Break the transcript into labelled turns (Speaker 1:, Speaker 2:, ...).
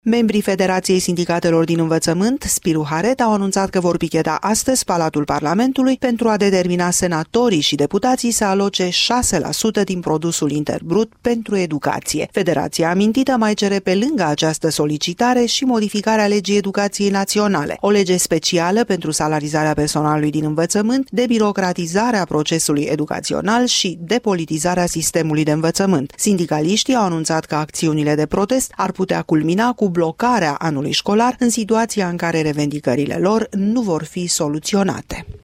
Speaker 1: Membrii Federației Sindicatelor din Învățământ, Spiru Haret, au anunțat că vor picheta astăzi Palatul Parlamentului pentru a determina senatorii și deputații să aloce 6% din produsul interbrut pentru educație. Federația amintită mai cere pe lângă această solicitare și modificarea legii educației naționale, o lege specială pentru salarizarea personalului din învățământ, debirocratizarea procesului educațional și depolitizarea sistemului de învățământ. Sindicaliștii au anunțat că acțiunile de protest ar putea culmina cu blocarea anului școlar în situația în care revendicările lor nu vor fi soluționate.